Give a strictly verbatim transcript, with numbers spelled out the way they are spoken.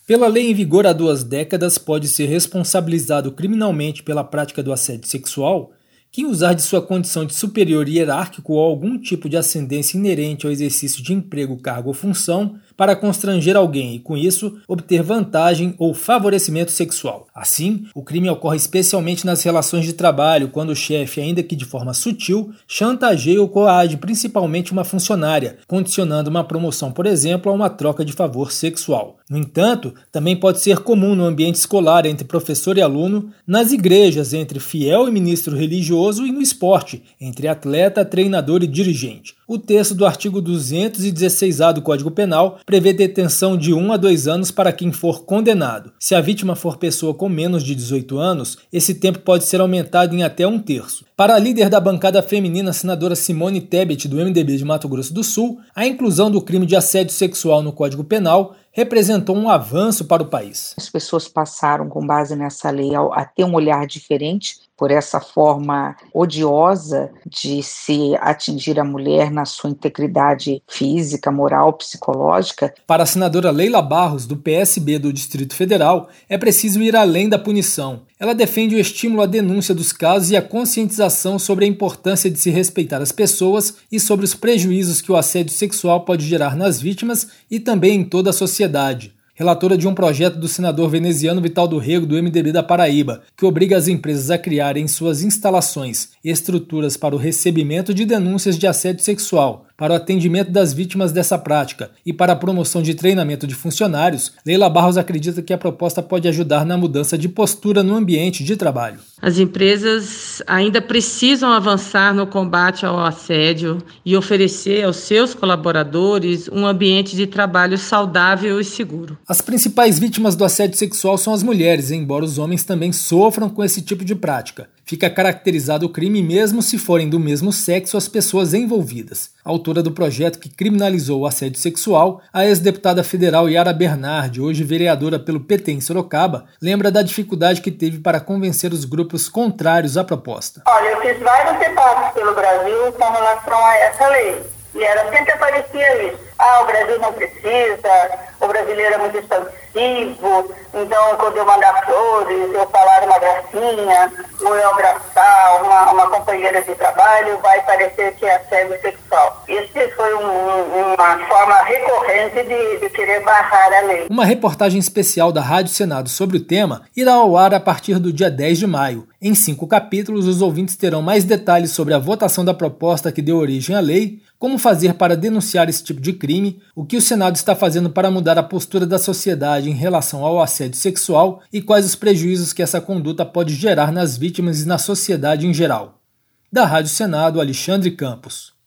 Pela lei em vigor há duas décadas, pode ser responsabilizado criminalmente pela prática do assédio sexual quem usar de sua condição de superior hierárquico ou algum tipo de ascendência inerente ao exercício de emprego, cargo ou função para constranger alguém e, com isso, obter vantagem ou favorecimento sexual. Assim, o crime ocorre especialmente nas relações de trabalho, quando o chefe, ainda que de forma sutil, chantageia ou coage principalmente uma funcionária, condicionando uma promoção, por exemplo, a uma troca de favor sexual. No entanto, também pode ser comum no ambiente escolar entre professor e aluno, nas igrejas entre fiel e ministro religioso e no esporte, entre atleta, treinador e dirigente. O texto do artigo duzentos e dezesseis A do Código Penal prevê detenção de um a dois anos para quem for condenado. Se a vítima for pessoa com menos de dezoito anos, esse tempo pode ser aumentado em até um terço. Para a líder da bancada feminina, a senadora Simone Tebet, do M D B de Mato Grosso do Sul, a inclusão do crime de assédio sexual no Código Penal representou um avanço para o país. As pessoas passaram, com base nessa lei, a ter um olhar diferente por essa forma odiosa de se atingir a mulher na sua integridade física, moral, psicológica. Para a senadora Leila Barros, do P S B do Distrito Federal, é preciso ir além da punição. Ela defende o estímulo à denúncia dos casos e a conscientização sobre a importância de se respeitar as pessoas e sobre os prejuízos que o assédio sexual pode gerar nas vítimas e também em toda a sociedade. Relatora de um projeto do senador veneziano Vital do Rego, do M D B da Paraíba, que obriga as empresas a criarem em suas instalações estruturas para o recebimento de denúncias de assédio sexual, para o atendimento das vítimas dessa prática e para a promoção de treinamento de funcionários, Leila Barros acredita que a proposta pode ajudar na mudança de postura no ambiente de trabalho. As empresas ainda precisam avançar no combate ao assédio e oferecer aos seus colaboradores um ambiente de trabalho saudável e seguro. As principais vítimas do assédio sexual são as mulheres, embora os homens também sofram com esse tipo de prática. Fica caracterizado o crime mesmo se forem do mesmo sexo as pessoas envolvidas. A autora do projeto que criminalizou o assédio sexual, a ex-deputada federal Yara Bernardi, hoje vereadora pelo P T em Sorocaba, lembra da dificuldade que teve para convencer os grupos contrários à proposta. Olha, eu fiz vários debates pelo Brasil com relação a essa lei. E era, sempre aparecia isso. Ah, o Brasil não precisa, o brasileiro é muito expansivo, então quando eu mandar flores, eu falar uma gracinha, ou eu abraçar uma, uma companheira de trabalho, vai parecer que é assédio sexual. Isso foi um, uma forma recorrente de, de querer barrar a lei. Uma reportagem especial da Rádio Senado sobre o tema irá ao ar a partir do dia dez de maio. Em cinco capítulos, os ouvintes terão mais detalhes sobre a votação da proposta que deu origem à lei, como fazer para denunciar esse tipo de crime, o que o Senado está fazendo para mudar a postura da sociedade em relação ao assédio sexual e quais os prejuízos que essa conduta pode gerar nas vítimas e na sociedade em geral. Da Rádio Senado, Alexandre Campos.